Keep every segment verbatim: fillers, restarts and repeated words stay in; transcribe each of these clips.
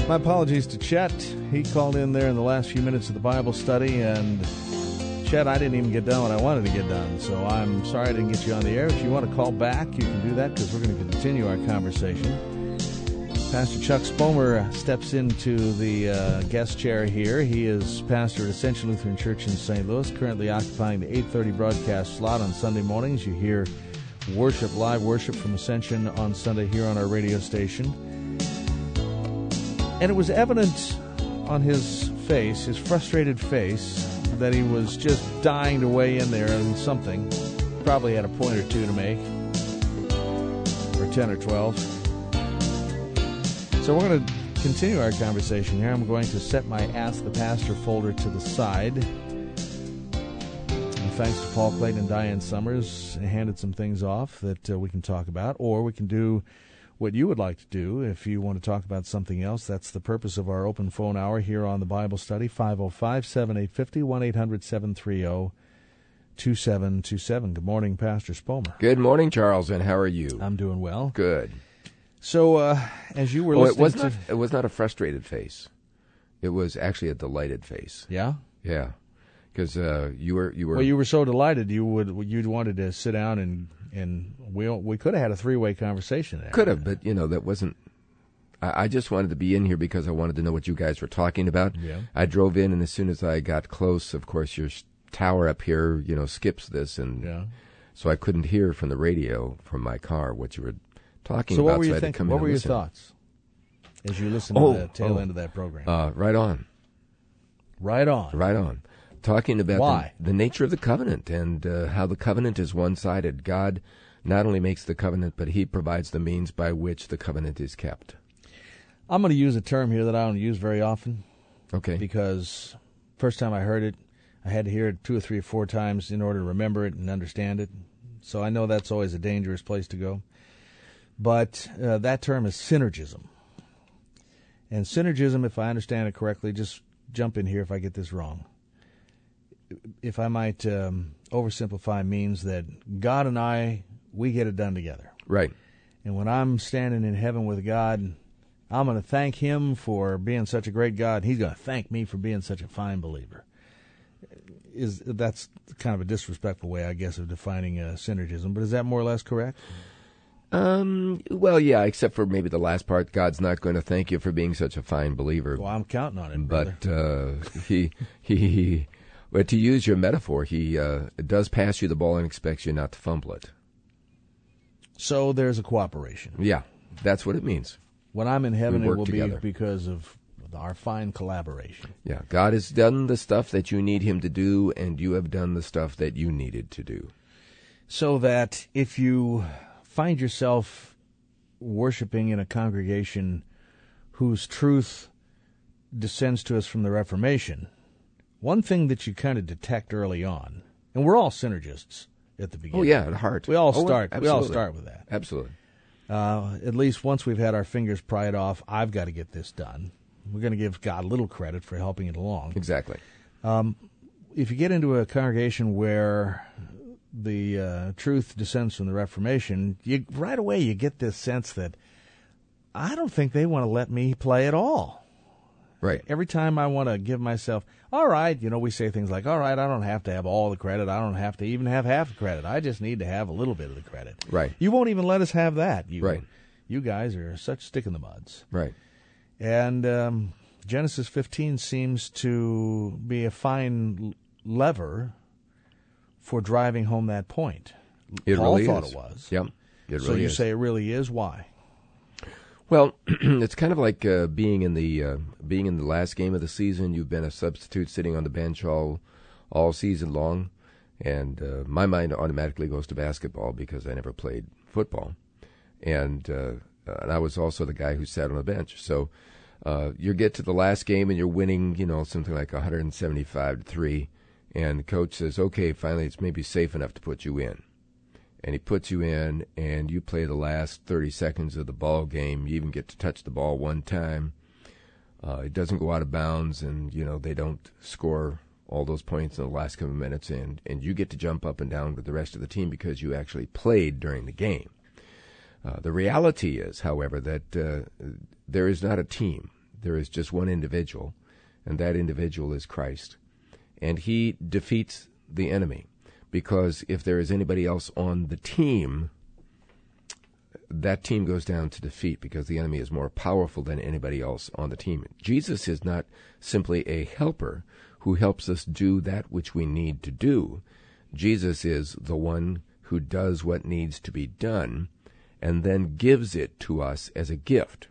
My apologies to Chet. He called in there in the last few minutes of the Bible study, and Chet, I didn't even get done what I wanted to get done, so I'm sorry I didn't get you on the air. If you want to call back, you can do that, because we're going to continue our conversation. Pastor Chuck Spomer steps into the uh, guest chair here. He is pastor at Ascension Lutheran Church in Saint Louis, currently occupying the eight thirty broadcast slot on Sunday mornings. You hear worship, live worship from Ascension on Sunday here on our radio station. And it was evident on his face, his frustrated face, that he was just dying to weigh in there on something. Probably had a point or two to make, or ten or twelve. So we're going to continue our conversation here. I'm going to set my Ask the Pastor folder to the side. And thanks to Paul Clayton and Diane Summers, they handed some things off that uh, we can talk about, or we can do what you would like to do. If you want to talk about something else, that's the purpose of our open phone hour here on the Bible Study, five oh five, seven eight five oh, one eight hundred, seven three oh, two seven two seven. Good morning, Pastor Spomer. Good morning, Charles, and how are you? I'm doing well. Good. So, uh, as you were oh, listening it was to... Not, it was not a frustrated face. It was actually a delighted face. Yeah? Yeah. Because uh, you were... you were. Well, you were so delighted you would, you'd wanted to sit down and... And we we could have had a three-way conversation there. Could have, but, you know, that wasn't... I, I just wanted to be in here because I wanted to know what you guys were talking about. Yeah. I drove in, and as soon as I got close, of course, your tower up here, you know, skips this. And yeah. So I couldn't hear from the radio from my car what you were talking so about. What were you so I had to thinking? come in What were your listen. thoughts as you listened oh, to the tail oh, end of that program? Uh, right on. Right on. Right on. Talking about Why? The, the nature of the covenant and uh, how the covenant is one-sided. God not only makes the covenant, but he provides the means by which the covenant is kept. I'm going to use a term here that I don't use very often. Okay. Because first time I heard it, I had to hear it two or three or four times in order to remember it and understand it. So I know that's always a dangerous place to go. But uh, that term is synergism. And synergism, if I understand it correctly, just jump in here if I get this wrong. If I might um, oversimplify, means that God and I, we get it done together. Right. And when I'm standing in heaven with God, I'm going to thank him for being such a great God. He's going to thank me for being such a fine believer. Is that's kind of a disrespectful way, I guess, of defining uh, synergism, but is that more or less correct? Um. Well, yeah, except for maybe the last part. God's not going to thank you for being such a fine believer. Well, I'm counting on it, brother. But uh, he, he, he, well, to use your metaphor, he uh, does pass you the ball and expects you not to fumble it. So there's a cooperation. Yeah, that's what it means. When I'm in heaven, We it work will together. be because of our fine collaboration. Yeah, God has done the stuff that you need him to do, and you have done the stuff that you needed to do. So that if you find yourself worshiping in a congregation whose truth descends to us from the Reformation, one thing that you kind of detect early on, and we're all synergists at the beginning. Oh yeah, at heart. We all oh, start. We all absolutely. start with that. Absolutely. Uh, at least once we've had our fingers pried off, I've got to get this done. We're going to give God a little credit for helping it along. Exactly. Um, if you get into a congregation where the uh, truth descends from the Reformation, you right away you get this sense that I don't think they want to let me play at all. Right. Every time I want to give myself, all right, you know, we say things like, all right, I don't have to have all the credit. I don't have to even have half the credit. I just need to have a little bit of the credit. Right. You won't even let us have that. You, right. You guys are such stick in the muds. Right. And um, Genesis fifteen seems to be a fine lever for driving home that point. It Paul really thought is. it was. Yep. It so really you is. say it really is? Why? Well, it's kind of like uh, being in the uh, being in the last game of the season. You've been a substitute sitting on the bench all all season long, and uh, my mind automatically goes to basketball because I never played football, and uh, and I was also the guy who sat on the bench. So uh, you get to the last game and you're winning, you know, something like one hundred seventy-five to three, and the coach says, "Okay, finally, it's maybe safe enough to put you in." And he puts you in, and you play the last thirty seconds of the ball game. You even get to touch the ball one time. Uh, it doesn't go out of bounds, and you know they don't score all those points in the last couple of minutes, and, and you get to jump up and down with the rest of the team because you actually played during the game. Uh, the reality is, however, that uh, there is not a team There is just one individual, and that individual is Christ. And he defeats the enemy, because if there is anybody else on the team, that team goes down to defeat because the enemy is more powerful than anybody else on the team. Jesus is not simply a helper who helps us do that which we need to do. Jesus is the one who does what needs to be done and then gives it to us as a gift,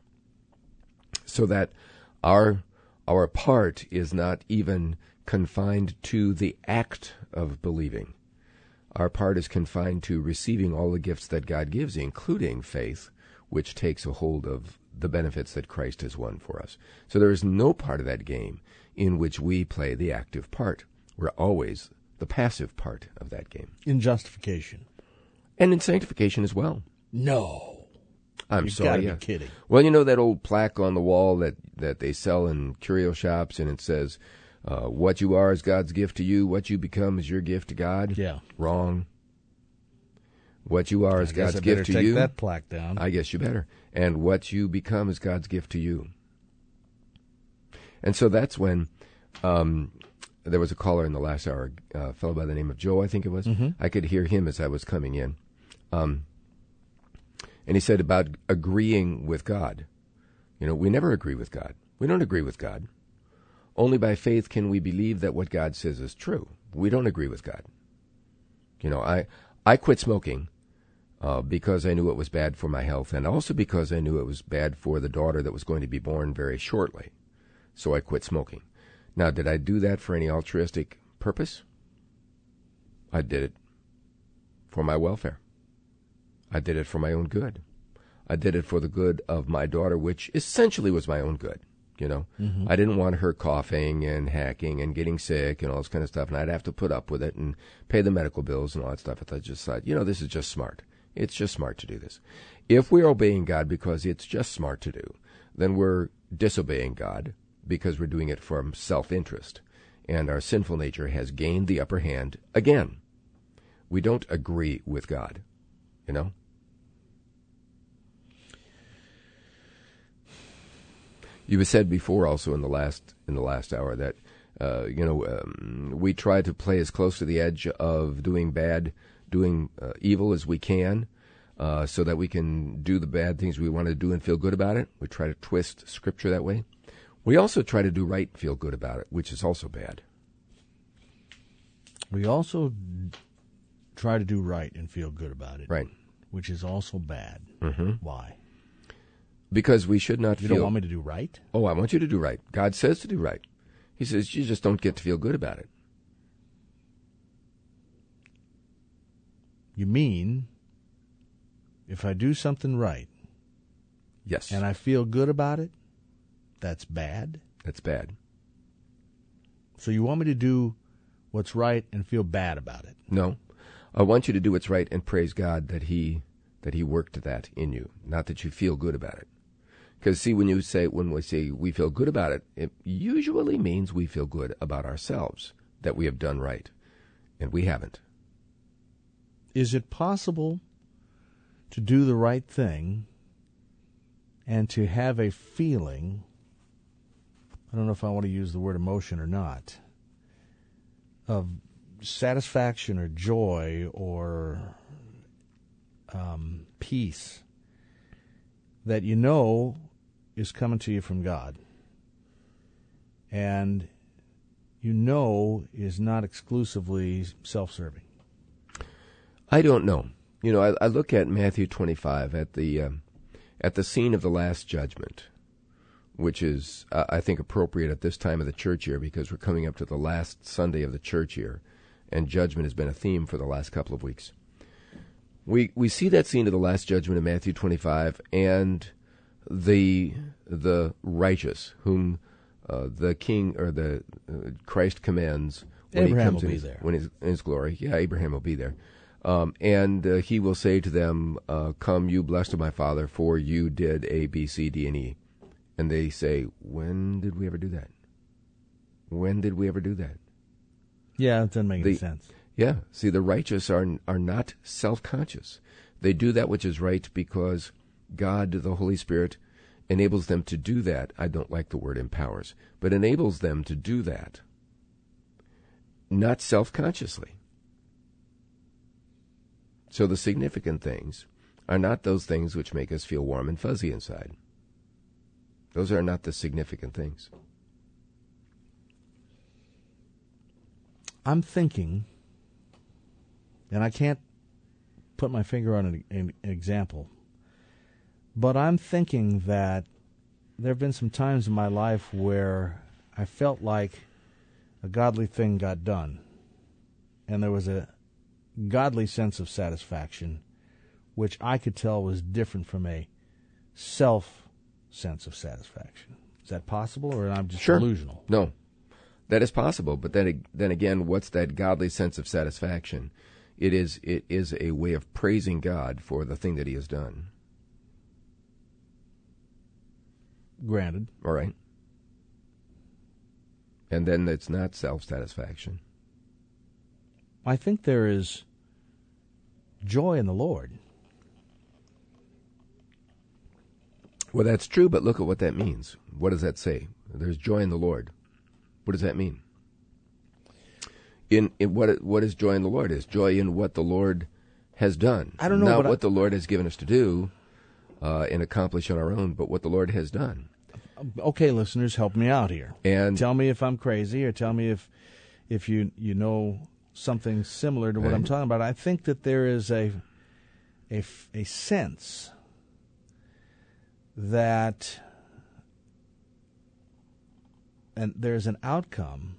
so that our our part is not even confined to the act of believing. Our part is confined to receiving all the gifts that God gives, including faith, which takes a hold of the benefits that Christ has won for us. So there is no part of that game in which we play the active part. We're always the passive part of that game. In justification. And in sanctification as well. No. I'm You've sorry. You've got to yeah. be kidding. Well, you know that old plaque on the wall that, that they sell in curio shops, and it says, uh, what you are is God's gift to you, what you become is your gift to God? Yeah. Wrong. What you are is I guess God's I better gift to take you. that plaque down. I guess you better. And what you become is God's gift to you. And so that's when um, there was a caller in the last hour, a fellow by the name of Joe, I think it was. Mm-hmm. I could hear him as I was coming in. Um, and he said about agreeing with God. You know, we never agree with God. We don't agree with God. Only by faith can we believe that what God says is true. We don't agree with God. You know, I, I quit smoking uh, because I knew it was bad for my health, and also because I knew it was bad for the daughter that was going to be born very shortly. So I quit smoking. Now, did I do that for any altruistic purpose? I did it for my welfare. I did it for my own good. I did it for the good of my daughter, which essentially was my own good. You know, mm-hmm. I didn't want her coughing and hacking and getting sick and all this kind of stuff, and I'd have to put up with it and pay the medical bills and all that stuff. I just thought, you know, this is just smart. It's just smart to do this. If we're obeying God because it's just smart to do, then we're disobeying God because we're doing it from self-interest, and our sinful nature has gained the upper hand again. We don't agree with God, you know. You said before, also in the last in the last hour, that uh, you know um, we try to play as close to the edge of doing bad, doing uh, evil as we can, uh, so that we can do the bad things we want to do and feel good about it. We try to twist Scripture that way. We also try to do right and feel good about it, which is also bad. We also try to do right and feel good about it, right, which is also bad. Mm-hmm. Why? Because we should not you feel... You don't want me to do right? Oh, I want you to do right. God says to do right. He says you just don't get to feel good about it. You mean if I do something right... Yes. And I feel good about it, that's bad? That's bad. So you want me to do what's right and feel bad about it? No. I want you to do what's right and praise God that He that He worked that in you, not that you feel good about it. Because, see, when you say, when we say we feel good about it, it usually means we feel good about ourselves, that we have done right, and we haven't. Is it possible to do the right thing and to have a feeling, I don't know if I want to use the word emotion or not, of satisfaction or joy or um, peace that you know is coming to you from God, and you know is not exclusively self-serving? I don't know. You know, I, I look at Matthew twenty-five at the um, at the scene of the Last Judgment, which is, uh, I think, appropriate at this time of the church year because we're coming up to the last Sunday of the church year, and judgment has been a theme for the last couple of weeks. We we see that scene of the Last Judgment in Matthew twenty-five, and the the righteous, whom uh, the King or the uh, Christ commands when Abraham he comes will in be his, there. when his, in his glory. Yeah, Abraham will be there. Um, and uh, he will say to them, uh, "Come, you blessed of my Father, for you did A, B, C, D, and E." And they say, "When did we ever do that? When did we ever do that?" Yeah, it doesn't make any The- sense. Yeah, see, the righteous are are not self-conscious. They do that which is right because God, the Holy Spirit, enables them to do that. I don't like the word empowers, but enables them to do that, not self-consciously. So the significant things are not those things which make us feel warm and fuzzy inside. Those are not the significant things. I'm thinking, and I can't put my finger on an, an example, but I'm thinking that there have been some times in my life where I felt like a godly thing got done, and there was a godly sense of satisfaction, which I could tell was different from a self sense of satisfaction. Is that possible, or am I just Sure. delusional? No, that is possible. But then, then again, what's that godly sense of satisfaction? It is it is a way of praising God for the thing that He has done. Granted. All right. And then it's not self-satisfaction. I think there is joy in the Lord. Well, that's true, but look at what that means. What does that say? There's joy in the Lord. What does that mean? In, in what what is joy in the Lord? Is joy in what the Lord has done. I don't know, Not but what I, the Lord has given us to do uh, and accomplish on our own, but what the Lord has done. Okay, listeners, help me out here. And tell me if I'm crazy, or tell me if if you you know something similar to what right. I'm talking about. I think that there is a a, a sense that and there's an outcome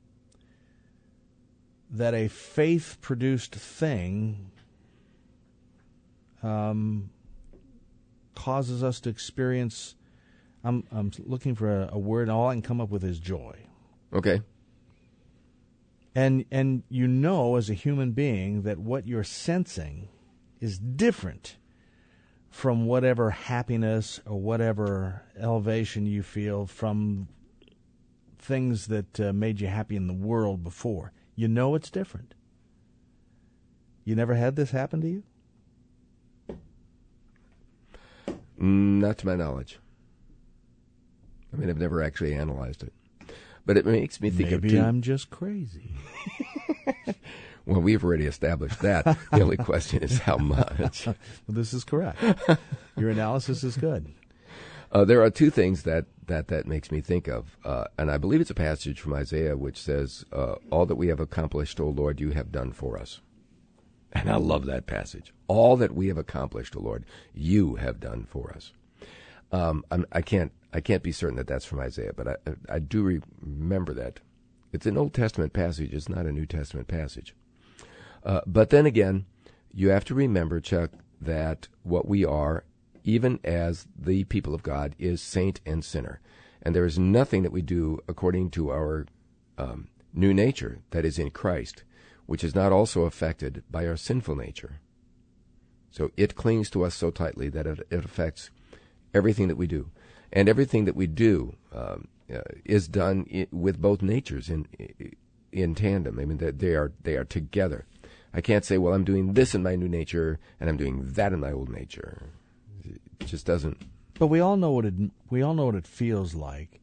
that a faith-produced thing um, causes us to experience. I'm I'm looking for a, a word, and all I can come up with is joy. Okay. And and you know, as a human being, that what you're sensing is different from whatever happiness or whatever elevation you feel from things that uh, made you happy in the world before. You know it's different. You never had this happen to you? Not to my knowledge. I mean, I've never actually analyzed it. But it makes me think Maybe of two... I'm just crazy. Well, we've already established that. The only question is how much. Well, this is correct. Your analysis is good. Uh, there are two things that, that, that makes me think of. Uh, and I believe it's a passage from Isaiah which says, uh, all that we have accomplished, O Lord, you have done for us. And I love that passage. All that we have accomplished, O Lord, you have done for us. Um, I'm, I can't I can't be certain that that's from Isaiah, but I, I do re- remember that. It's an Old Testament passage. It's not a New Testament passage. Uh, but then again, you have to remember, Chuck, that what we are, even as the people of God, is saint and sinner. And there is nothing that we do according to our um, new nature that is in Christ, which is not also affected by our sinful nature. So it clings to us so tightly that it, it affects everything that we do. And everything that we do um, uh, is done I- with both natures in in tandem. I mean, they, they are they are together. I can't say, well, I'm doing this in my new nature and I'm doing that in my old nature. It just doesn't. But we all know what it we all know what it feels like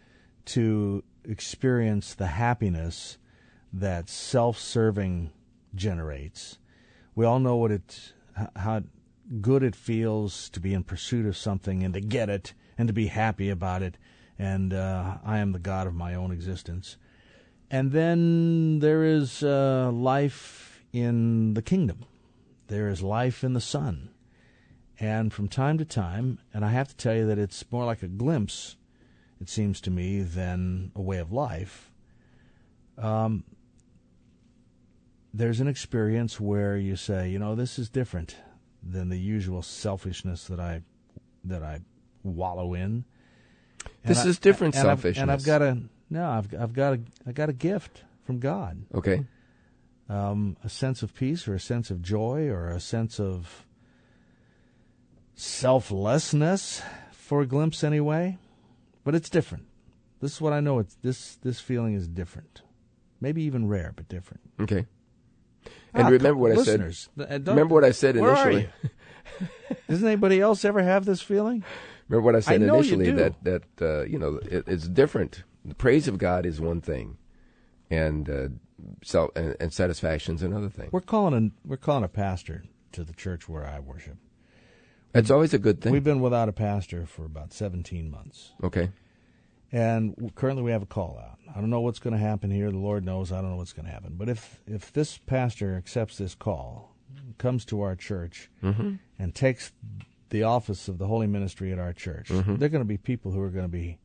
to experience the happiness that self-serving generates. We all know what it how good it feels to be in pursuit of something and to get it and to be happy about it, and uh, I am the God of my own existence. And then there is uh, life in the kingdom. There is life in the Son. And from time to time, and I have to tell you that it's more like a glimpse, it seems to me, than a way of life, um, there's an experience where you say, you know, this is different than the usual selfishness that I that I wallow in. This and is I, different and selfishness. I've, and I've got a no, I've I've got a I got a gift from God. Okay. Um, a sense of peace, or a sense of joy, or a sense of selflessness, for a glimpse anyway. But it's different. This is what I know. It's this this feeling is different. Maybe even rare, but different. Okay. And Ah, remember what listeners, I said. uh, don't- Remember what I said where are initially. you? Doesn't anybody else ever have this feeling? Remember what I said I know you initially, do. that, that uh, you know, it, it's different. The praise of God is one thing, and uh, self and, and satisfaction is another thing. We're calling a we're calling a pastor to the church where I worship. It's always a good thing. We've been without a pastor for about seventeen months. Okay. And w- currently we have a call out. I don't know what's going to happen here. The Lord knows. I don't know what's going to happen. But if, if this pastor accepts this call, comes to our church, Mm-hmm. and takes the office of the holy ministry at our church, Mm-hmm. there are going to be people who are going to be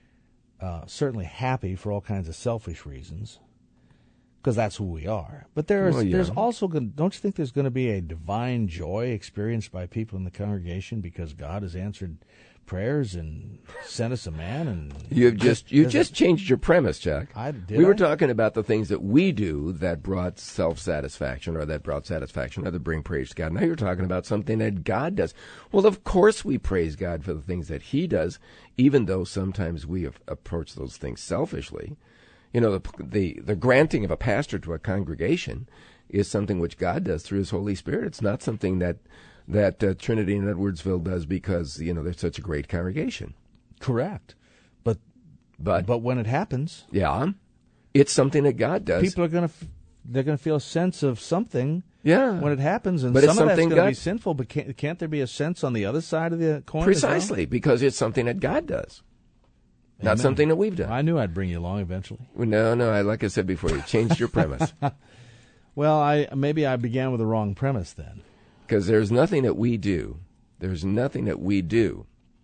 uh, certainly happy for all kinds of selfish reasons, because that's who we are. But there is, Well, yeah. there's also going. Don't you think there's going to be a divine joy experienced by people in the congregation because God has answered prayers and sent us a man? And You've just you Does just it- changed your premise, Jack. I did. we were I? talking about the things that we do that brought self-satisfaction or that brought satisfaction or that bring praise to God. Now you're talking about something that God does. Well, of course we praise God for the things that He does, even though sometimes we have approach those things selfishly. You know, the, the the granting of a pastor to a congregation is something which God does through His Holy Spirit. It's not something that that uh, Trinity in Edwardsville does because, you know, they're such a great congregation. Correct. But But, but when it happens, yeah, it's something that God does. people are going to f- they're going to feel a sense of something yeah. when it happens, and But it's some of that's something going to God- be sinful. But can't, can't there be a sense on the other side of the coin? as well? Precisely, because it's something that God does, not Amen. something that we've done. I knew I'd bring you along eventually. Well, no, no, I, like I said before, you changed your premise. Well, I maybe I began with the wrong premise then. Because there's nothing that we do, there's nothing that we do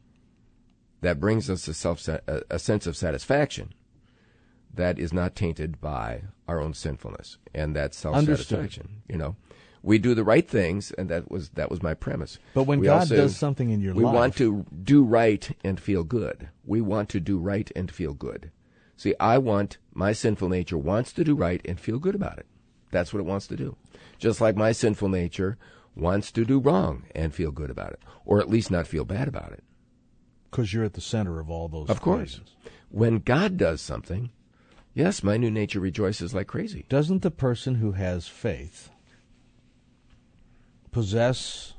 that brings us a, self, a, a sense of satisfaction that is not tainted by our own sinfulness and that self-satisfaction. You know, we do the right things, and that was that was my premise. But when We God also- does something in your we life, want to do right and feel good. We want to do right and feel good. See, I want, my sinful nature wants to do right and feel good about it. That's what it wants to do. Just like my sinful nature wants to do wrong and feel good about it, or at least not feel bad about it. because you're at the center of all those. Of course. equations. When God does something, yes, my new nature rejoices like crazy. Doesn't the person who has faith possess,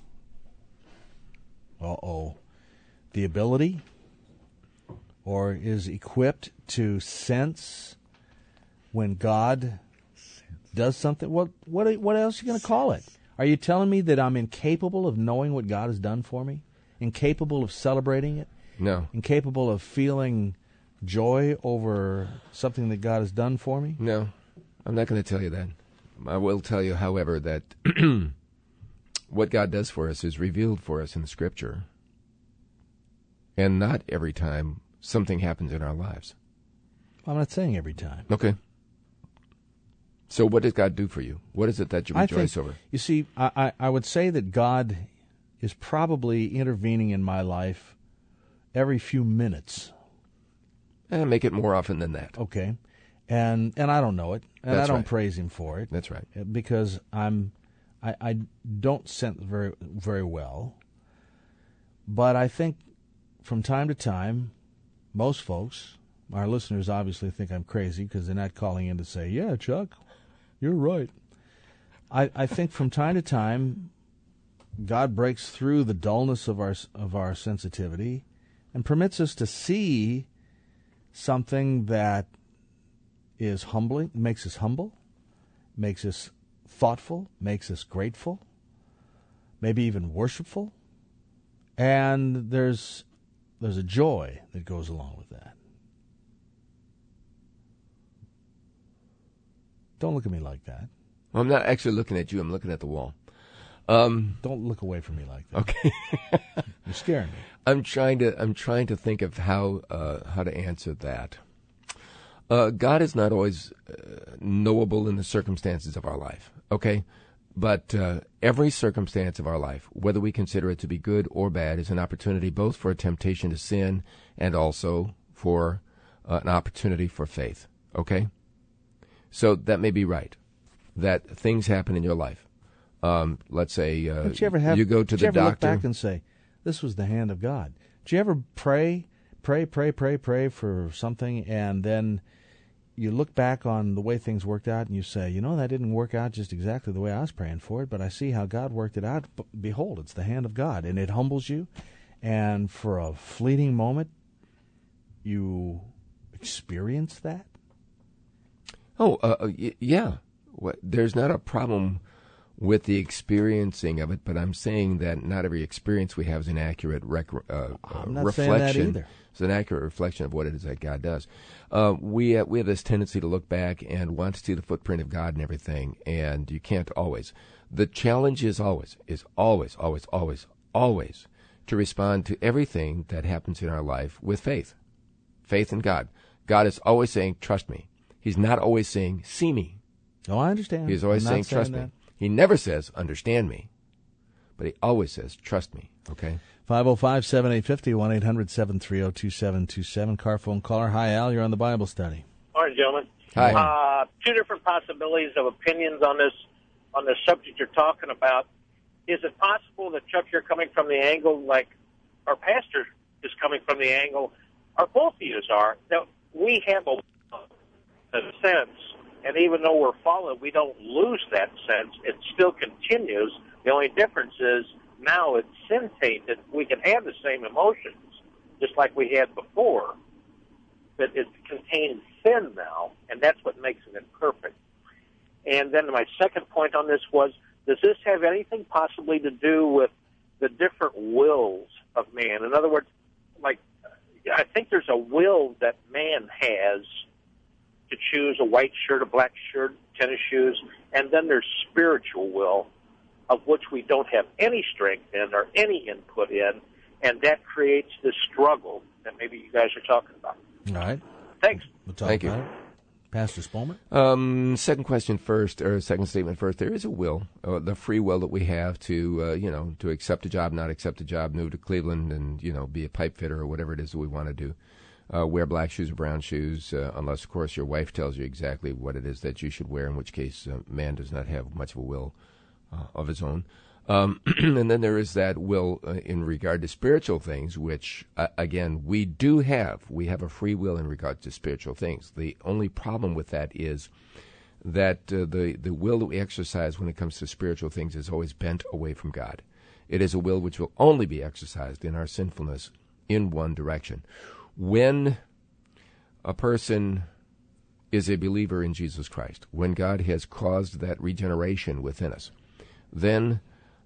uh-oh, the ability or is equipped to sense when God does something? What what what else are you going to call it? Are you telling me that I'm incapable of knowing what God has done for me? Incapable of celebrating it? No, Incapable of feeling joy over something that God has done for me? no, I'm not going to tell you that. I will tell you, however, that what God does for us is revealed for us in the Scripture. And not every time something happens in our lives. I'm not saying every time. Okay. So what does God do for you? What is it that you I rejoice think, over? You see, I, I, I would say that God is probably intervening in my life every few minutes. Eh, make it more often than that. Okay, and and I don't know it, and That's I don't right. praise Him for it That's right. because I'm I, I don't sense very very well. But I think from time to time, most folks, our listeners obviously think I'm crazy because they're not calling in to say, "Yeah, Chuck, you're right." I, I think from time to time, God breaks through the dullness of our of our sensitivity and permits us to see something that is humbling, makes us humble, makes us thoughtful, makes us grateful, maybe even worshipful, and there's there's a joy that goes along with that. Don't look at me like that. Well, I'm not actually looking at you. I'm looking at the wall. Um, Don't look away from me like that. okay. You're scaring me. I'm trying to. I'm trying to think of how uh, how to answer that. Uh, God is not always uh, knowable in the circumstances of our life. Okay, but uh, every circumstance of our life, whether we consider it to be good or bad, is an opportunity both for a temptation to sin and also for uh, an opportunity for faith. Okay, so that may be right. That things happen in your life. Um, let's say uh, Don't you ever have? you go to did the you ever doctor. look back and say, "This was the hand of God"? Did you ever pray, pray, pray, pray, pray for something, and then you look back on the way things worked out, and you say, "You know, that didn't work out just exactly the way I was praying for it, but I see how God worked it out. But behold, it's the hand of God," and it humbles you, and for a fleeting moment, you experience that? Oh, uh, y- yeah. What, there's not a problem with the experiencing of it, but I'm saying that not every experience we have is an accurate rec- uh, I'm not reflection. saying that either. It's an accurate reflection of what it is that God does. Uh, we uh, we have this tendency to look back and want to see the footprint of God and everything, and you can't always. The challenge is always, is always, always, always, always to respond to everything that happens in our life with faith. Faith in God. God is always saying, trust me. He's not always saying, see me. Oh, I understand. He's always I'm saying, not saying trust that. me. He never says, understand me. But he always says, trust me. Okay? five oh five, seven eight five oh, one eight hundred, seven three oh, two seven two seven. Car phone caller. Hi, Al. You're on the Bible study. Morning, gentlemen. Hi. Uh, two different possibilities of opinions on this on the subject you're talking about. Is it possible that, Chuck, you're coming from the angle like our pastor is coming from the angle, or both of you are, that we have a, a sense, and even though we're fallen, we don't lose that sense. It still continues. The only difference is now it's sin-tainted. We can have the same emotions, just like we had before, but it contains sin now, and that's what makes it imperfect. And then my second point on this was, does this have anything possibly to do with the different wills of man? In other words, like, I think there's a will that man has to choose a white shirt, a black shirt, tennis shoes, and then there's spiritual will, of which we don't have any strength in or any input in, and that creates this struggle that maybe you guys are talking about. All right. Thanks. We'll talk Thank about you. it. Pastor Spolman? Um, second question first, or second statement first. There is a will, uh, the free will that we have to, uh, you know, to accept a job, not accept a job, move to Cleveland, and you know, be a pipe fitter or whatever it is that we want to do. Uh, wear black shoes or brown shoes, uh, unless of course your wife tells you exactly what it is that you should wear. In which case, uh, man does not have much of a will uh, of his own. Um, and then there is that will uh, in regard to spiritual things, which, uh, again, we do have. We have a free will in regard to spiritual things. The only problem with that is that uh, the, the will that we exercise when it comes to spiritual things is always bent away from God. It is a will which will only be exercised in our sinfulness in one direction. When a person is a believer in Jesus Christ, when God has caused that regeneration within us, then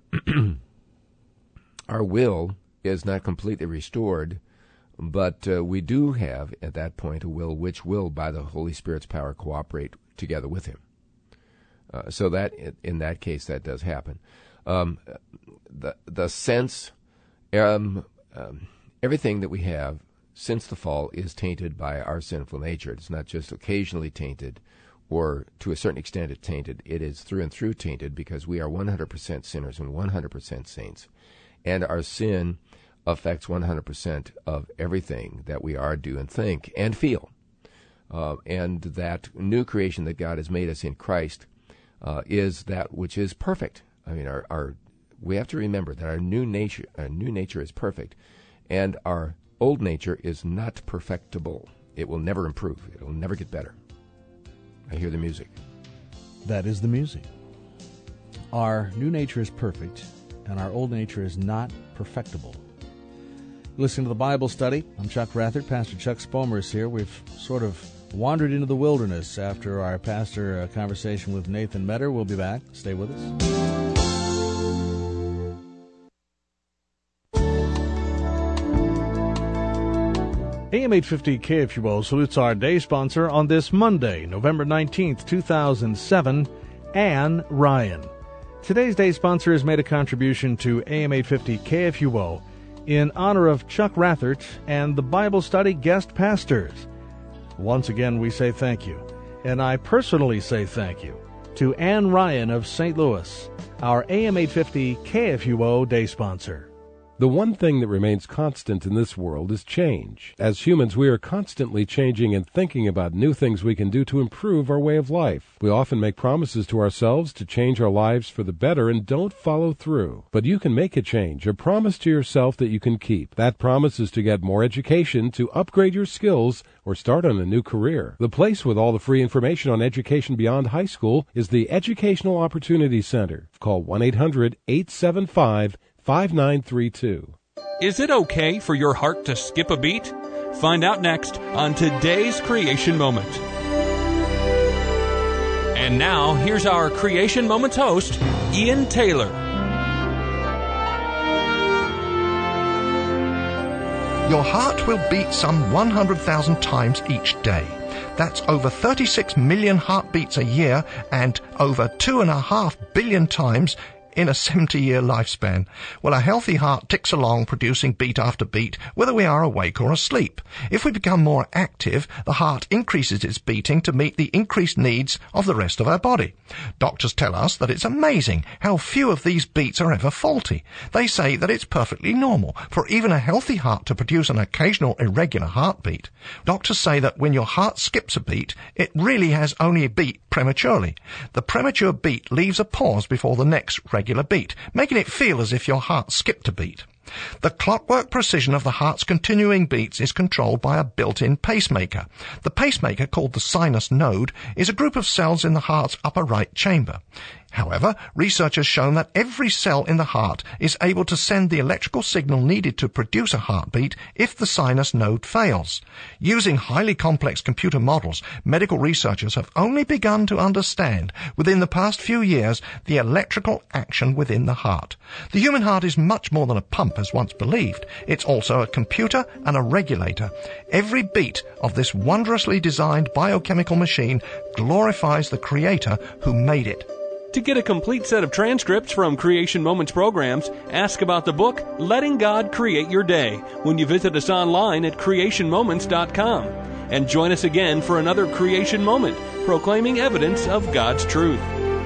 our will is not completely restored, but uh, we do have at that point a will which will, by the Holy Spirit's power, cooperate together with Him. Uh, so that in that case, that does happen. Um, the the sense, um, um, everything that we have since the fall is tainted by our sinful nature. It's not just occasionally tainted, or to a certain extent it's tainted. It is through and through tainted because we are one hundred percent sinners and one hundred percent saints. And our sin affects one hundred percent of everything that we are, do, and think, and feel. Uh, and that new creation that God has made us in Christ uh, is that which is perfect. I mean, our, our we have to remember that our new nature, our new nature is perfect, and our old nature is not perfectible. It will never improve. It will never get better. I hear the music. That is the music. Our new nature is perfect, and our old nature is not perfectible. Listen to the Bible study. I'm Chuck Rathert. Pastor Chuck Spomer is here. We've sort of wandered into the wilderness after our pastor uh, conversation with Nathan Metter. We'll be back. Stay with us. A M eight fifty K F U O salutes our day sponsor on this Monday, November nineteenth, two thousand seven, Ann Ryan. Today's day sponsor has made a contribution to A M eight fifty K F U O in honor of Chuck Rathert and the Bible study guest pastors. Once again, we say thank you, and I personally say thank you to Ann Ryan of Saint Louis, our A M eight fifty K F U O day sponsor. The one thing that remains constant in this world is change. As humans, we are constantly changing and thinking about new things we can do to improve our way of life. We often make promises to ourselves to change our lives for the better and don't follow through. But you can make a change, a promise to yourself that you can keep. That promise is to get more education, to upgrade your skills, or start on a new career. The place with all the free information on education beyond high school is the Educational Opportunity Center. Call one eight hundred, eight seven five, five nine three two. Is it okay for your heart to skip a beat? Find out next on today's Creation Moment. And now, here's our Creation Moments host, Ian Taylor. Your heart will beat some one hundred thousand times each day. That's over thirty-six million heartbeats a year and over two and a half billion times in a seventy-year lifespan. Well, a healthy heart ticks along, producing beat after beat, whether we are awake or asleep. If we become more active, the heart increases its beating to meet the increased needs of the rest of our body. Doctors tell us that it's amazing how few of these beats are ever faulty. They say that it's perfectly normal for even a healthy heart to produce an occasional irregular heartbeat. Doctors say that when your heart skips a beat, it really has only beat prematurely. The premature beat leaves a pause before the next regular beat, making it feel as if your heart skipped a beat. The clockwork precision of the heart's continuing beats is controlled by a built-in pacemaker. The pacemaker, called the sinus node, is a group of cells in the heart's upper right chamber. However, research has shown that every cell in the heart is able to send the electrical signal needed to produce a heartbeat if the sinus node fails. Using highly complex computer models, medical researchers have only begun to understand, within the past few years, the electrical action within the heart. The human heart is much more than a pump as once believed. It's also a computer and a regulator. Every beat of this wondrously designed biochemical machine glorifies the Creator who made it. To get a complete set of transcripts from Creation Moments programs, ask about the book Letting God Create Your Day when you visit us online at creation moments dot com. And join us again for another Creation Moment, proclaiming evidence of God's truth.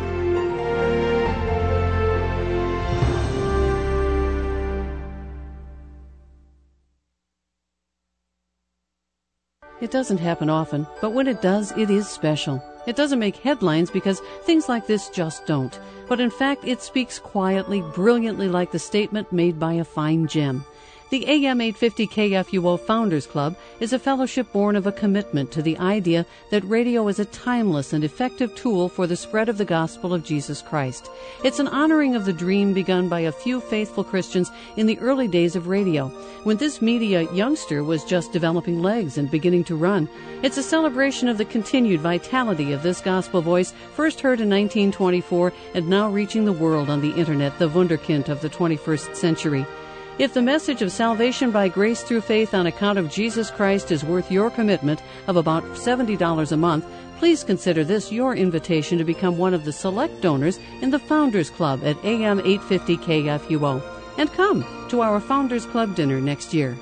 It doesn't happen often, but when it does, it is special. It doesn't make headlines because things like this just don't. But in fact, it speaks quietly, brilliantly like the statement made by a fine gem. The A M eight fifty K F U O Founders Club is a fellowship born of a commitment to the idea that radio is a timeless and effective tool for the spread of the gospel of Jesus Christ. It's an honoring of the dream begun by a few faithful Christians in the early days of radio, when this media youngster was just developing legs and beginning to run. It's a celebration of the continued vitality of this gospel voice, first heard in nineteen twenty-four and now reaching the world on the internet, the wunderkind of the twenty-first century. If the message of salvation by grace through faith on account of Jesus Christ is worth your commitment of about seventy dollars a month, please consider this your invitation to become one of the select donors in the Founders Club at A M eight fifty K F U O. And come to our Founders Club dinner next year.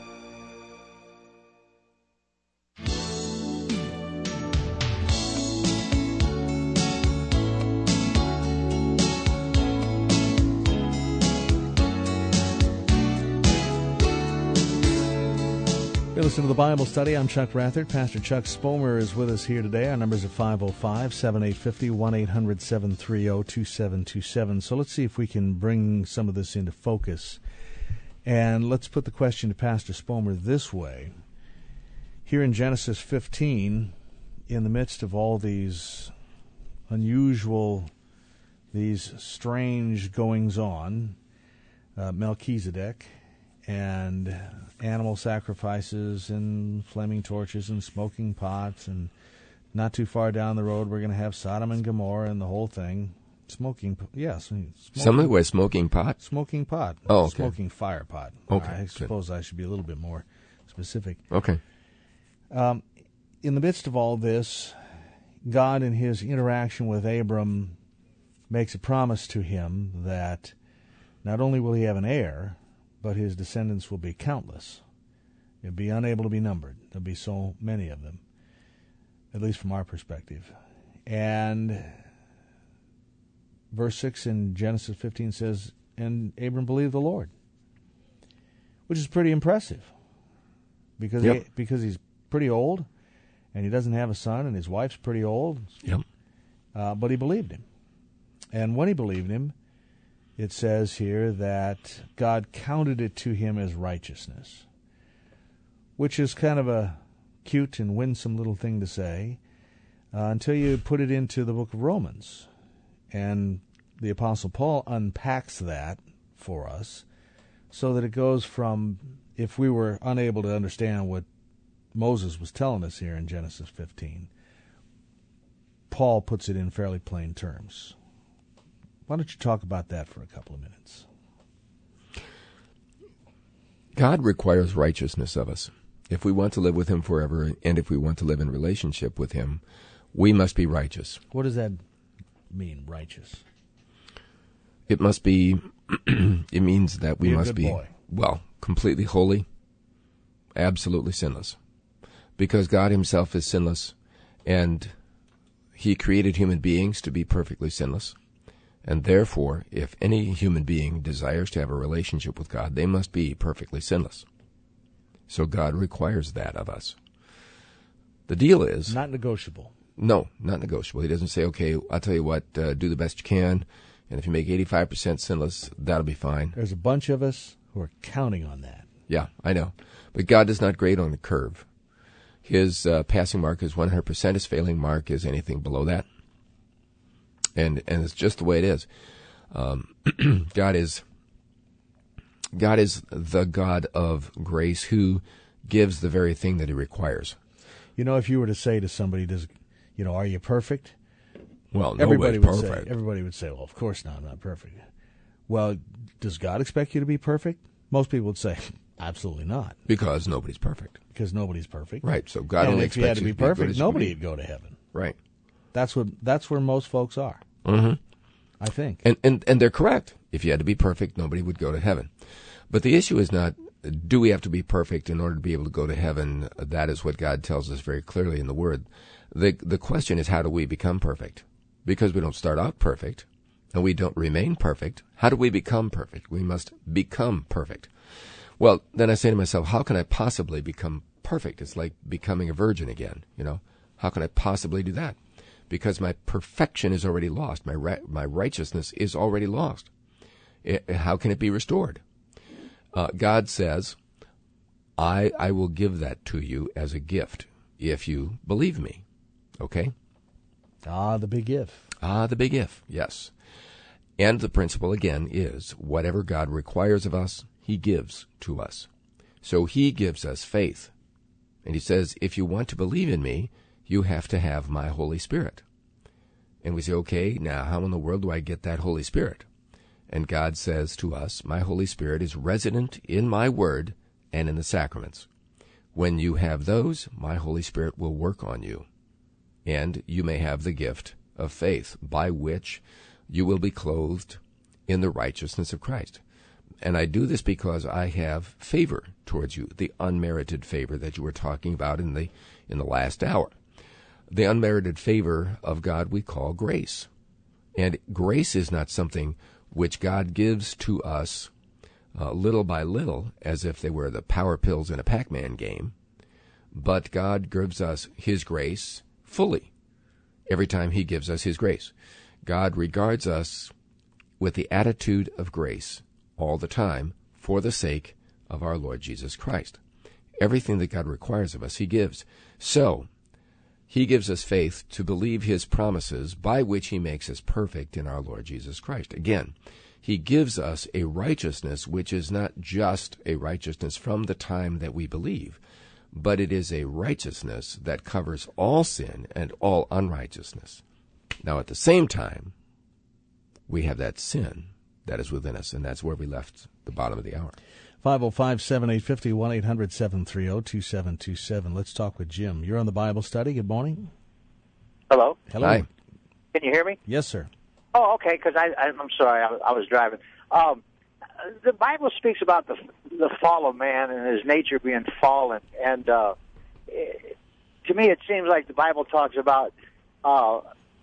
You listen to the Bible Study. I'm Chuck Rathert. Pastor Chuck Spomer is with us here today. Our numbers are five oh five, seven eight five oh, one eight hundred, seven three oh, two seven two seven. So let's see if we can bring some of this into focus. And let's put the question to Pastor Spomer this way. Here in Genesis fifteen, in the midst of all these unusual, these strange goings-on, uh, Melchizedek and animal sacrifices and flaming torches and smoking pots, and not too far down the road we're going to have Sodom and Gomorrah and the whole thing. Smoking, yes. Smoking, Something with smoking pot? Smoking pot. Oh, okay. Smoking fire pot. Okay. I suppose I should be a little bit more specific. Okay. Um, in the midst of all this, God, in his interaction with Abram, makes a promise to him that not only will he have an heir, but his descendants will be countless. They'll be unable to be numbered. There'll be so many of them, at least from our perspective. And verse six in Genesis fifteen says, and Abram believed the Lord, which is pretty impressive because yep. he, because he's pretty old and he doesn't have a son and his wife's pretty old. Yep. Uh, but he believed him. And when he believed him, it says here that God counted it to him as righteousness, which is kind of a cute and winsome little thing to say uh, until you put it into the book of Romans. And the Apostle Paul unpacks that for us so that it goes from, if we were unable to understand what Moses was telling us here in Genesis fifteen, Paul puts it in fairly plain terms. Why don't you talk about that for a couple of minutes? God requires righteousness of us. If we want to live with him forever, and if we want to live in relationship with him, we must be righteous. What does that mean, righteous? It must be, it means that we Be a must good be, boy. well, completely holy, absolutely sinless. Because God himself is sinless, and he created human beings to be perfectly sinless. And therefore, if any human being desires to have a relationship with God, they must be perfectly sinless. So God requires that of us. The deal is... Not negotiable. No, not negotiable. He doesn't say, okay, I'll tell you what, uh, do the best you can, and if you make eighty-five percent sinless, that'll be fine. There's a bunch of us who are counting on that. Yeah, I know. But God does not grade on a curve. His uh, passing mark is one hundred percent. His failing mark is anything below that. And and it's just the way it is. Um, God is God is the God of grace who gives the very thing that he requires. You know, if you were to say to somebody, "Does you know, are you perfect?" Well, everybody nobody's would perfect. say, everybody would say, "Well, of course not. I'm not perfect." Well, does God expect you to be perfect? Most people would say, absolutely not, Because nobody's perfect. because nobody's perfect. Right. So God and only if you had expects to be as good perfect, as you nobody can would go to heaven. Right. That's what. That's where most folks are. Mm-hmm. I think. And, and and they're correct. If you had to be perfect, nobody would go to heaven. But the issue is not, do we have to be perfect in order to be able to go to heaven? That is what God tells us very clearly in the Word. The the question is, how do we become perfect? Because we don't start out perfect, and we don't remain perfect. How do we become perfect? We must become perfect. Well, then I say to myself, how can I possibly become perfect? It's like becoming a virgin again, you know. How can I possibly do that? Because my perfection is already lost. My ri- my righteousness is already lost. It, how can it be restored? Uh, God says, I I will give that to you as a gift if you believe me. Okay? Ah, the big if. Ah, the big if, yes. And the principle, again, is whatever God requires of us, he gives to us. So he gives us faith. And he says, if you want to believe in me, you have to have my Holy Spirit. And we say, okay, now how in the world do I get that Holy Spirit? And God says to us, my Holy Spirit is resident in my word and in the sacraments. When you have those, my Holy Spirit will work on you. And you may have the gift of faith, by which you will be clothed in the righteousness of Christ. And I do this because I have favor towards you, the unmerited favor that you were talking about in the in the last hour. The unmerited favor of God we call grace. And grace is not something which God gives to us uh, little by little, as if they were the power pills in a Pac-Man game, but God gives us his grace fully every time he gives us his grace. God regards us with the attitude of grace all the time for the sake of our Lord Jesus Christ. Everything that God requires of us, he gives. So, he gives us faith to believe his promises by which he makes us perfect in our Lord Jesus Christ. Again, he gives us a righteousness which is not just a righteousness from the time that we believe, but it is a righteousness that covers all sin and all unrighteousness. Now, at the same time, we have that sin that is within us, and that's where we left the bottom of the hour. five oh five, seven eight five oh, one eight hundred, seven three oh, two seven two seven. Let's talk with Jim. You're on the Bible study. Good morning. Hello. Hello. Hi. Can you hear me? Yes, sir. Oh, okay, because I, I, I'm sorry, I, I was driving. Um, the Bible speaks about the the fall of man and his nature being fallen, and uh, it, to me it seems like the Bible talks about uh,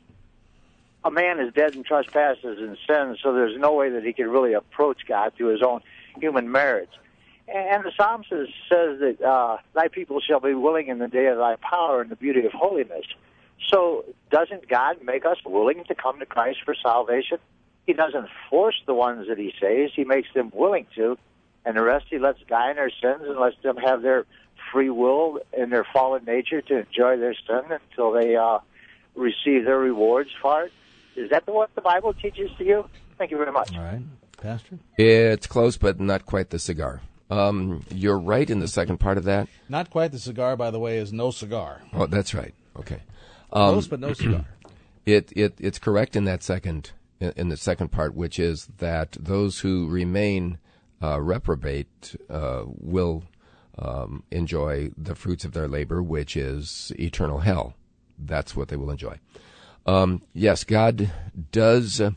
a man is dead in trespasses and sins, so there's no way that he can really approach God through his own human merits. And the Psalm says, says that uh, thy people shall be willing in the day of thy power and the beauty of holiness. So doesn't God make us willing to come to Christ for salvation? He doesn't force the ones that he saves. He makes them willing to, and the rest he lets die in their sins and lets them have their free will and their fallen nature to enjoy their sin until they uh, receive their rewards for it. Is that what the Bible teaches to you? Thank you very much. All right. Pastor? It's close, but not quite the cigar. Um, you're right in the second part of that. Not quite the cigar, by the way, is no cigar. Oh, that's right. Okay. Um, Close, but no cigar. It, it it's correct in that second in the second part, which is that those who remain uh, reprobate uh, will um, enjoy the fruits of their labor, which is eternal hell. That's what they will enjoy. Um, yes, God does uh,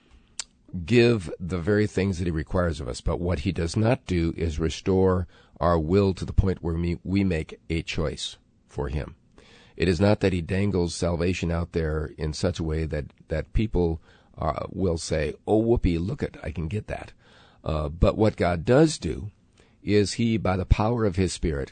give the very things that he requires of us, but what he does not do is restore our will to the point where we, we make a choice for him. It is not that he dangles salvation out there in such a way that, that people uh, will say, oh, whoopee, look at, I can get that. Uh, but what God does do is he, by the power of his Spirit,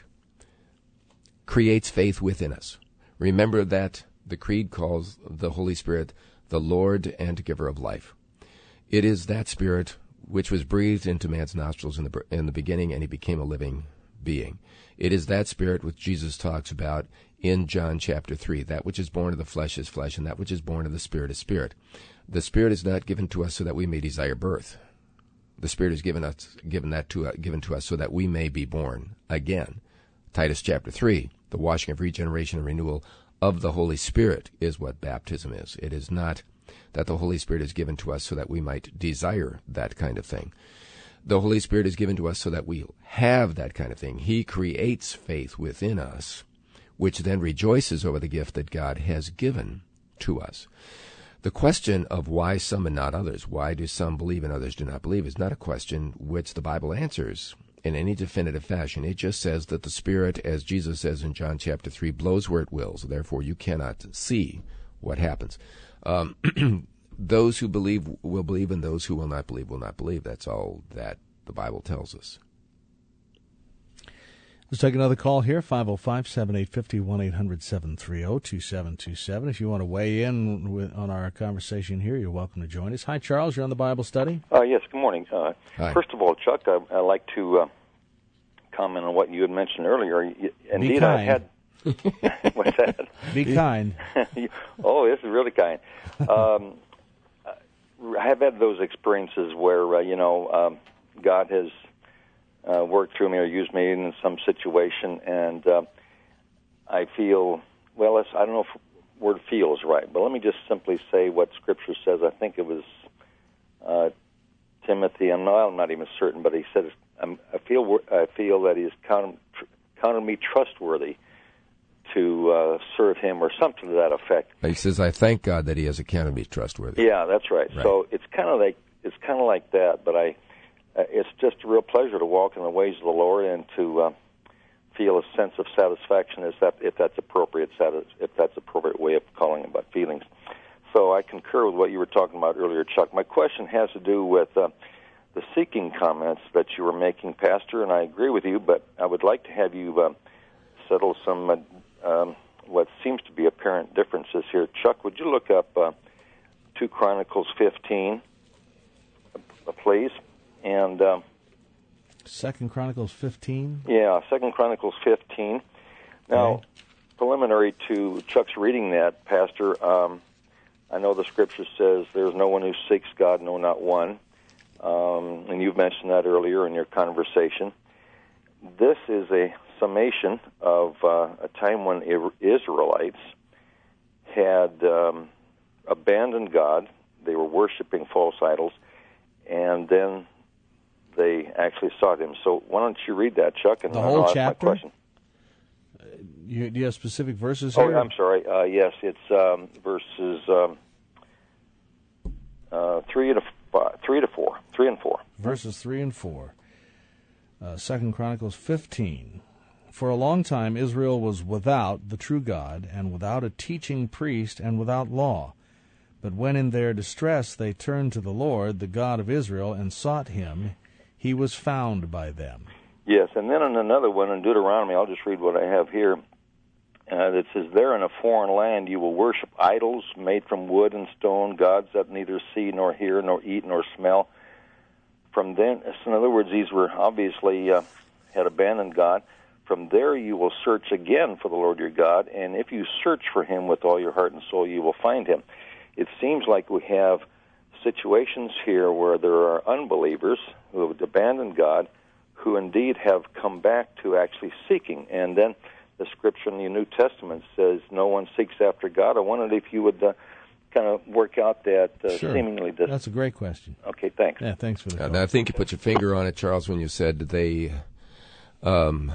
creates faith within us. Remember that the Creed calls the Holy Spirit the Lord and giver of life. It is that Spirit which was breathed into man's nostrils in the in the beginning, and he became a living being. It is that Spirit which Jesus talks about in John chapter three. That which is born of the flesh is flesh, and that which is born of the Spirit is spirit. The Spirit is not given to us so that we may desire birth. The Spirit is given us given that to uh, given to us so that we may be born again. Titus chapter three, the washing of regeneration and renewal of the Holy Spirit is what baptism is. It is not that the Holy Spirit is given to us so that we might desire that kind of thing. The Holy Spirit is given to us so that we have that kind of thing. He creates faith within us, which then rejoices over the gift that God has given to us. The question of why some and not others, why do some believe and others do not believe, is not a question which the Bible answers in any definitive fashion. It just says that the Spirit, as Jesus says in John chapter three, blows where it wills. Therefore, you cannot see what happens. Um, those who believe will believe, and those who will not believe will not believe. That's all that the Bible tells us. Let's take another call here, five oh five, seven eight five oh, one eight hundred, seven three oh, two seven two seven. If you want to weigh in with, on our conversation here, you're welcome to join us. Hi, Charles. You're on the Bible study. Uh, yes, good morning. Uh, Hi. First of all, Chuck, I, I'd like to uh, comment on what you had mentioned earlier. Indeed, Be kind. I had... What's that? Be kind. Oh, this is really kind. Um, I have had those experiences where, uh, you know, um, God has uh, worked through me or used me in some situation, and uh, I feel, well, it's, I don't know if the word feel is right, but let me just simply say what Scripture says. I think it was uh, Timothy. I'm not, I'm not even certain, but he said, I'm, I feel I feel that he's counted, counted me trustworthy to uh, serve him, or something to that effect. He says, I thank God that he has accounted me trustworthy. Yeah, that's right. Right. So it's kind of like it's kind of like that, but I, uh, it's just a real pleasure to walk in the ways of the Lord and to uh, feel a sense of satisfaction, if that if that's appropriate, if that's appropriate way of calling about feelings. So I concur with what you were talking about earlier, Chuck. My question has to do with uh, the seeking comments that you were making, Pastor, and I agree with you, but I would like to have you uh, settle some. Uh, Um, what seems to be apparent differences here. Chuck, would you look up uh, two Chronicles fifteen, uh, please? And uh, Second Chronicles fifteen? Yeah, Second Chronicles fifteen. Now, okay. Preliminary to Chuck's reading that, Pastor, um, I know the Scripture says there's no one who seeks God, no, not one. Um, and you've mentioned that earlier in your conversation. This is a summation of uh, a time when Israelites had um, abandoned God. They were worshiping false idols, and then they actually sought Him. So why don't you read that, Chuck, and the I'll whole ask chapter? my question. Uh, you, do you have specific verses Oh, here? I'm sorry. Uh, yes, it's um, verses um, uh, three to five, three to four, three and four. Verses three and four. Uh, Second Chronicles fifteen. For a long time Israel was without the true God, and without a teaching priest, and without law. But when in their distress they turned to the Lord, the God of Israel, and sought Him, He was found by them. Yes, and then in another one, in Deuteronomy, I'll just read what I have here. Uh, that says, there in a foreign land you will worship idols made from wood and stone, gods that neither see nor hear nor eat nor smell. From then, so in other words, these were obviously uh, had abandoned God. From there you will search again for the Lord your God, and if you search for Him with all your heart and soul, you will find Him. It seems like we have situations here where there are unbelievers who have abandoned God, who indeed have come back to actually seeking. And then the scripture in the New Testament says no one seeks after God. I wondered if you would uh, kind of work out that uh, sure. seemingly dis- That's a great question. Okay, thanks. Yeah, thanks for the call. And I think you put your finger on it, Charles, when you said they um,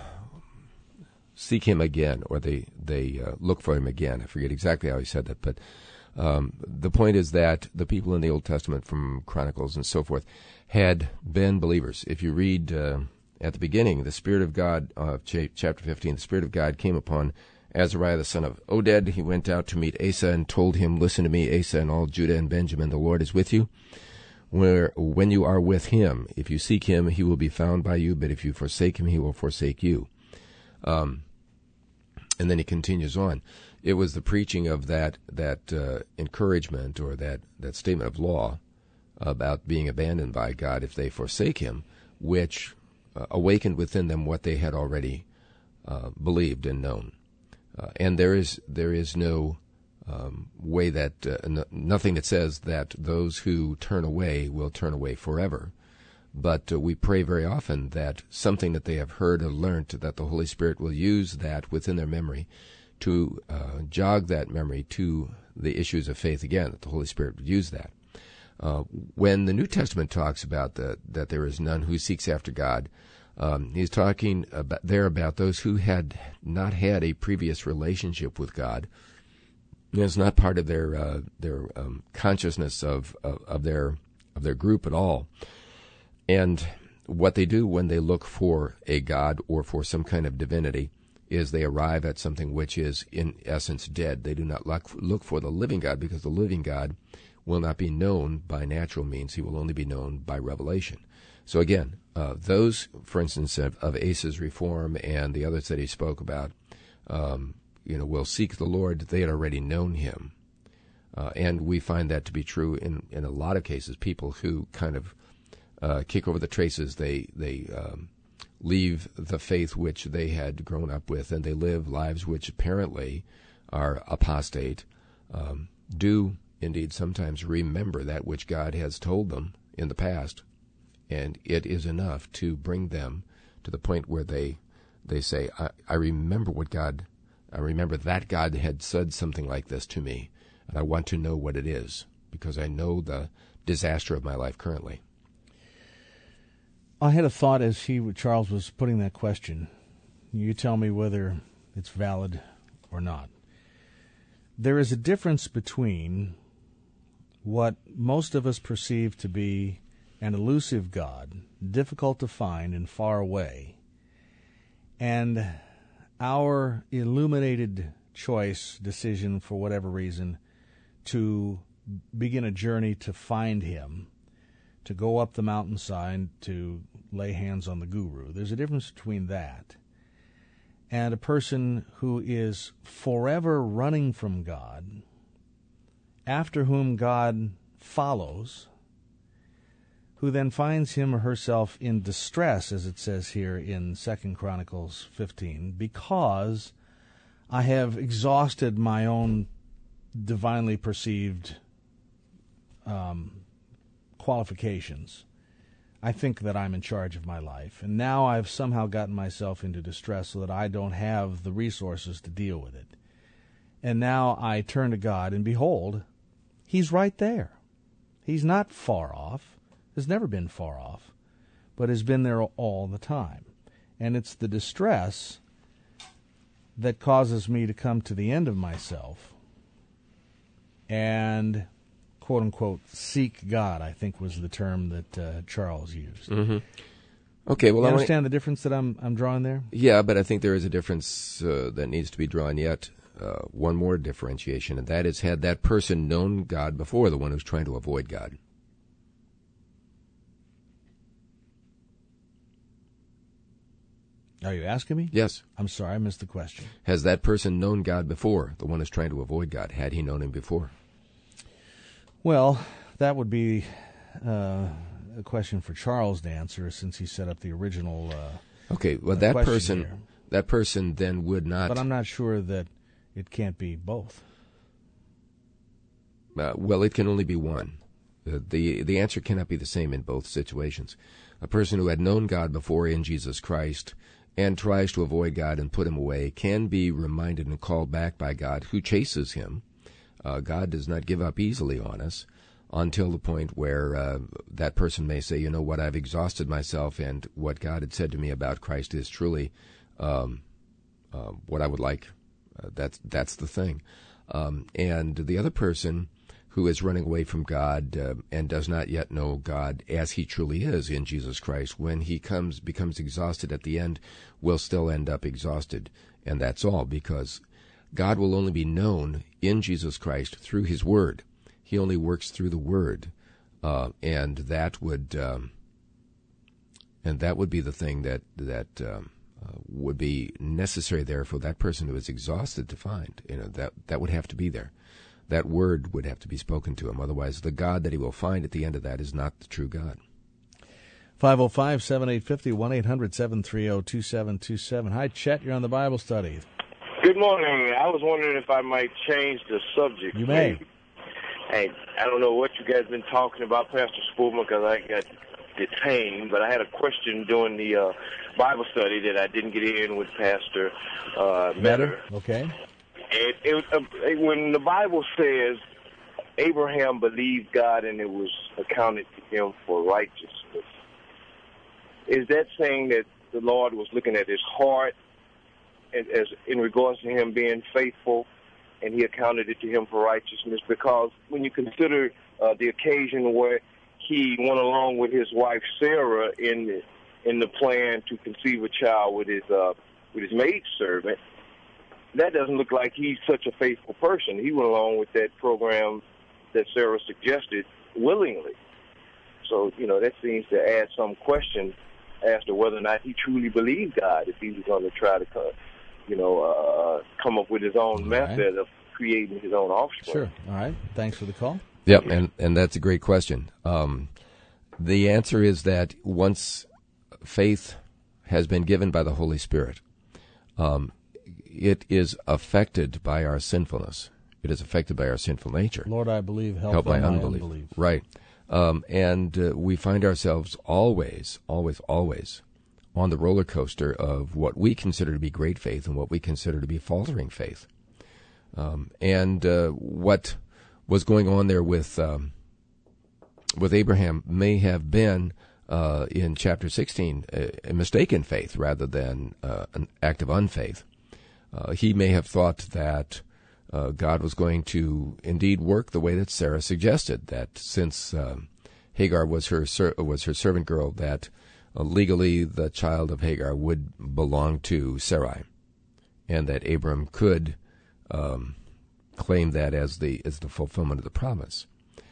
seek him again, or they, they uh, look for him again. I forget exactly how he said that, but um, the point is that the people in the Old Testament from Chronicles and so forth had been believers. If you read uh, at the beginning, the Spirit of God, uh, ch- chapter fifteen, the Spirit of God came upon Azariah the son of Oded. He went out to meet Asa and told him, "Listen to me, Asa and all Judah and Benjamin, the Lord is with you. Where, when you are with him, if you seek him, he will be found by you, but if you forsake him, he will forsake you." Um, and then he continues on. It was the preaching of that that uh, encouragement, or that, that statement of law about being abandoned by God if they forsake him, which uh, awakened within them what they had already uh, believed and known. Uh, and there is there is no um, way that uh, n- nothing that says that those who turn away will turn away forever. But uh, we pray very often that something that they have heard or learned, that the Holy Spirit will use that within their memory to uh, jog that memory to the issues of faith again, that the Holy Spirit would use that. Uh, when the New Testament talks about the, that there is none who seeks after God, um, he's talking about, there about those who had not had a previous relationship with God. It's not part of their uh, their um, consciousness of, of of their of their group at all. And what they do when they look for a God or for some kind of divinity is they arrive at something which is in essence dead. They do not look look for the living God, because the living God will not be known by natural means. He will only be known by revelation. So again, uh, those, for instance, of, of Asa's reform and the others that he spoke about, um, you know, will seek the Lord. They had already known him. Uh, and we find that to be true in, in a lot of cases. People who kind of uh, kick over the traces, they, they um, leave the faith which they had grown up with, and they live lives which apparently are apostate, um, do indeed sometimes remember that which God has told them in the past, and it is enough to bring them to the point where they they say, I, I remember what God, I remember that God had said something like this to me, and I want to know what it is, because I know the disaster of my life currently. I had a thought as he, Charles, was putting that question. You tell me whether it's valid or not. There is a difference between what most of us perceive to be an elusive God, difficult to find and far away, and our illuminated choice, decision, for whatever reason, to begin a journey to find him, to go up the mountainside, to lay hands on the guru. There's a difference between that and a person who is forever running from God, after whom God follows, who then finds him or herself in distress, as it says here in Second Chronicles fifteen, because I have exhausted my own divinely perceived um, qualifications. I think that I'm in charge of my life, and now I've somehow gotten myself into distress so that I don't have the resources to deal with it. And now I turn to God, and behold, he's right there. He's not far off, has never been far off, but has been there all the time. And it's the distress that causes me to come to the end of myself and, quote-unquote, seek God, I think was the term that uh, Charles used. Mm-hmm. Okay, well, you I understand wanna... the difference that I'm I'm drawing there? Yeah, but I think there is a difference uh, that needs to be drawn yet. Uh, one more differentiation, and that is, had that person known God before, the one who's trying to avoid God? Are you asking me? Yes. I'm sorry, I missed the question. Has that person known God before, the one who's trying to avoid God? Had he known him before? Well, that would be uh, a question for Charles to answer, since he set up the original uh, Okay, well, uh, that question person, here. that person then would not... But I'm not sure that it can't be both. Uh, well, it can only be one. Uh, the the answer cannot be the same in both situations. A person who had known God before in Jesus Christ and tries to avoid God and put him away can be reminded and called back by God, who chases him. Uh, God does not give up easily on us until the point where uh, that person may say, you know what, I've exhausted myself, and what God had said to me about Christ is truly um, uh, what I would like. Uh, that's, that's the thing. Um, and the other person who is running away from God uh, and does not yet know God as he truly is in Jesus Christ, when he comes becomes exhausted at the end, will still end up exhausted. And that's all, because God will only be known in Jesus Christ through his Word. He only works through the Word. Uh, and that would um, and that would be the thing that, that um, uh, would be necessary there for that person who is exhausted to find. You know, that, that would have to be there. That word would have to be spoken to him. Otherwise, the God that he will find at the end of that is not the true God. five oh five, seven eight five oh, one eight hundred, seven three oh, two seven two seven. Hi, Chet. You're on the Bible study. Good morning. I was wondering if I might change the subject. You may. Maybe. Hey, I don't know what you guys been talking about, Pastor Spoolman, because I got detained, but I had a question during the uh, Bible study that I didn't get in with Pastor uh, Metter. Okay. It, it, uh, when the Bible says Abraham believed God and it was accounted to him for righteousness, is that saying that the Lord was looking at his heart as, as in regards to him being faithful, and he accounted it to him for righteousness? Because when you consider uh, the occasion where he went along with his wife Sarah in the, in the plan to conceive a child with his uh, with his maidservant, that doesn't look like he's such a faithful person. He went along with that program that Sarah suggested willingly. So, you know, that seems to add some question as to whether or not he truly believed God, if he was going to try to, you know, uh, come up with his own All method right. of creating his own offspring. Sure. All right. Thanks for the call. Yep, and, and that's a great question. Um, the answer is that once faith has been given by the Holy Spirit, um, it is affected by our sinfulness. It is affected by our sinful nature. Lord, I believe, help, Help my my unbelief. unbelief. Right. Um, and uh, we find ourselves always, always, always on the roller coaster of what we consider to be great faith and what we consider to be faltering faith. Um, and uh, what was going on there with um, with Abraham may have been, uh, in chapter sixteen, a, a mistaken faith rather than uh, an act of unfaith. Uh, he may have thought that uh, God was going to indeed work the way that Sarah suggested, that since um, Hagar was her ser- was her servant girl, that uh, legally the child of Hagar would belong to Sarai, and that Abram could um, claim that as the as the fulfillment of the promise,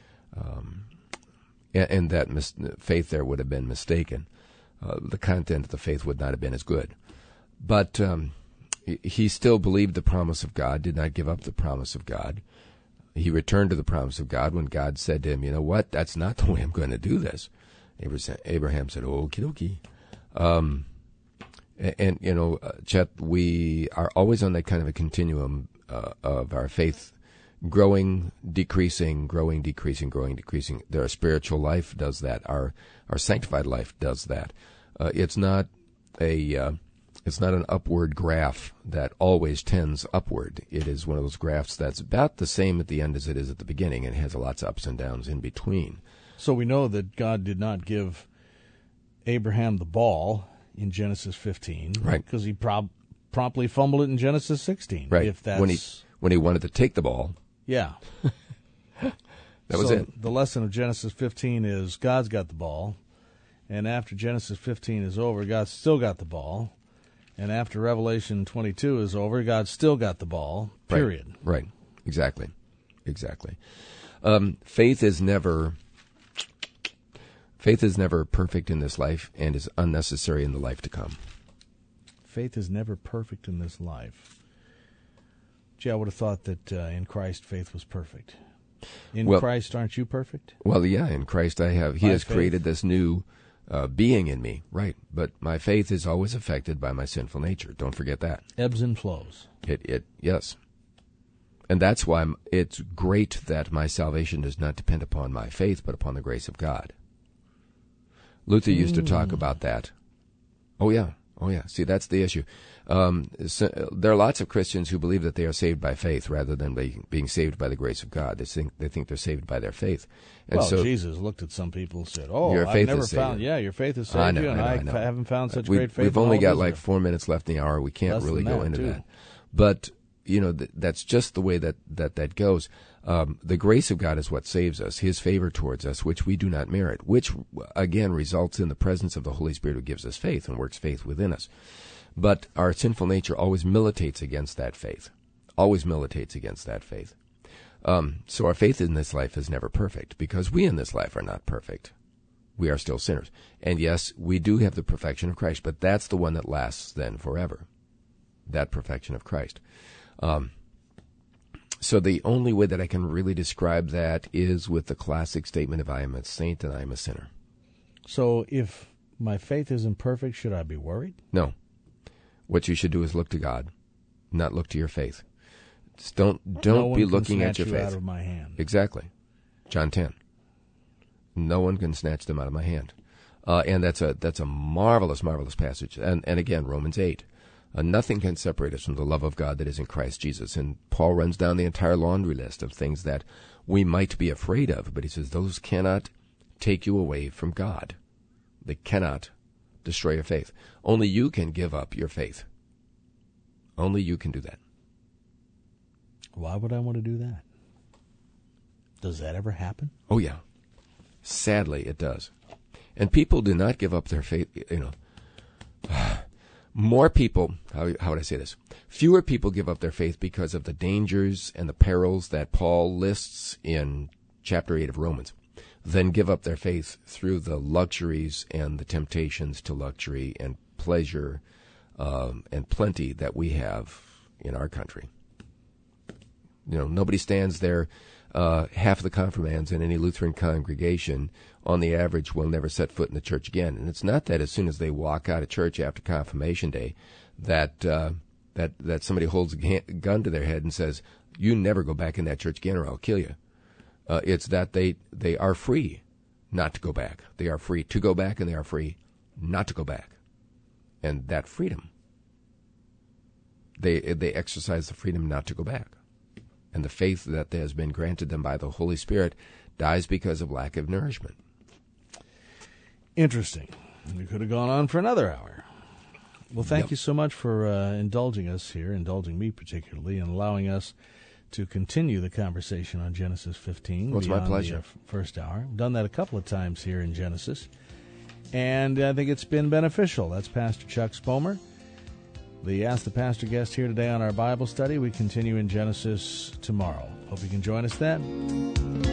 um, and, and that mis- faith there would have been mistaken. Uh, the content of the faith would not have been as good, but um, he still believed the promise of God, did not give up the promise of God. He returned to the promise of God when God said to him, you know what, that's not the way I'm going to do this. Abraham said, okie dokie. Um, and, and, you know, Chet, we are always on that kind of a continuum uh, of our faith growing, decreasing, growing, decreasing, growing, decreasing. Our spiritual life does that. Our, our sanctified life does that. Uh, it's not a... Uh, It's not an upward graph that always tends upward. It is one of those graphs that's about the same at the end as it is at the beginning, and has lots of ups and downs in between. So we know that God did not give Abraham the ball in Genesis fifteen, right? Because he prob- promptly fumbled it in Genesis sixteen, right? If that's when he when he wanted to take the ball, yeah, that was so it. The lesson of Genesis fifteen is God's got the ball, and after Genesis fifteen is over, God's still got the ball. And after Revelation twenty-two is over, God's still got the ball, period. Right, right. Exactly. Exactly. Um, faith is never faith is never perfect in this life and is unnecessary in the life to come. Faith is never perfect in this life. Gee, I would have thought that uh, in Christ faith was perfect. In well, Christ, aren't you perfect? Well, yeah, in Christ I have. He By has faith. created this new Uh, being in me, right? But my faith is always affected by my sinful nature. Don't forget that. Ebbs and flows. It, it, yes. And that's why I'm, it's great that my salvation does not depend upon my faith, but upon the grace of God. Luther used to talk about that. Oh, yeah. Oh, yeah. See, that's the issue. Um, so, there are lots of Christians who believe that they are saved by faith rather than being, being saved by the grace of God. They think they think they're saved by their faith. And well, so, Jesus looked at some people and said, "Oh, your I've faith never is found. saved. Yeah, your faith has saved I know, you, and I, know, I, I, know. I haven't found such we, great faith." We've only in all got of like Israel. four minutes left in the hour. We can't Less really than go that, into too. that. But you know, th- that's just the way that that, that goes. Um, the grace of God is what saves us, His favor towards us, which we do not merit, which, again, results in the presence of the Holy Spirit who gives us faith and works faith within us. But our sinful nature always militates against that faith, always militates against that faith. Um, so our faith in this life is never perfect, because we in this life are not perfect. We are still sinners. And yes, we do have the perfection of Christ, but that's the one that lasts then forever, that perfection of Christ. Um, so the only way that I can really describe that is with the classic statement of I am a saint and I am a sinner. So if my faith isn't perfect, should I be worried? No. What you should do is look to God, not look to your faith. Just don't don't no be one looking can at your snatch you faith. out of my hand. Exactly. John ten. No one can snatch them out of my hand. Uh, and that's a that's a marvelous, marvelous passage. And and again, Romans eight. Uh, nothing can separate us from the love of God that is in Christ Jesus. And Paul runs down the entire laundry list of things that we might be afraid of, but he says those cannot take you away from God. They cannot destroy your faith. Only you can give up your faith. Only you can do that. Why would I want to do that? Does that ever happen? Oh, yeah. Sadly, it does. And people do not give up their faith, you know. More people, how, how would I say this? Fewer people give up their faith because of the dangers and the perils that Paul lists in chapter eight of Romans than give up their faith through the luxuries and the temptations to luxury and pleasure um, and plenty that we have in our country. You know, nobody stands there. Uh, half of the confirmands in any Lutheran congregation, on the average, will never set foot in the church again. And it's not that as soon as they walk out of church after confirmation day, that uh, that that somebody holds a gun to their head and says, "You never go back in that church again, or I'll kill you." Uh, it's that they they are free not to go back. They are free to go back, and they are free not to go back. And that freedom, they they exercise the freedom not to go back. And the faith that has been granted them by the Holy Spirit dies because of lack of nourishment. Interesting. We could have gone on for another hour. Well, thank Yep. you so much for uh, indulging us here, indulging me particularly, and allowing us to continue the conversation on Genesis fifteen. Well, it's my beyond the, pleasure. uh, first hour. We've done that a couple of times here in Genesis, and I think it's been beneficial. That's Pastor Chuck Spomer, the Ask the Pastor guest here today on our Bible study. We continue in Genesis tomorrow. Hope you can join us then.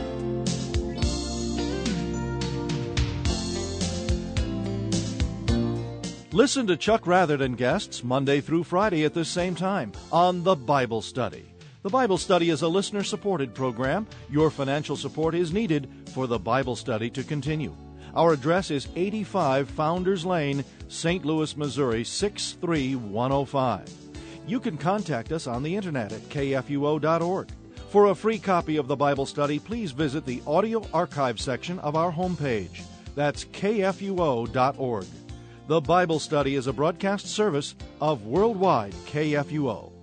Listen to Chuck Rather and guests Monday through Friday at this same time on The Bible Study. The Bible Study is a listener-supported program. Your financial support is needed for The Bible Study to continue. Our address is eighty-five Founders Lane, Saint Louis, Missouri, six three one oh five. You can contact us on the internet at k f u o dot org. For a free copy of the Bible Study, please visit the audio archive section of our homepage. That's k f u o dot org. The Bible Study is a broadcast service of Worldwide K F U O.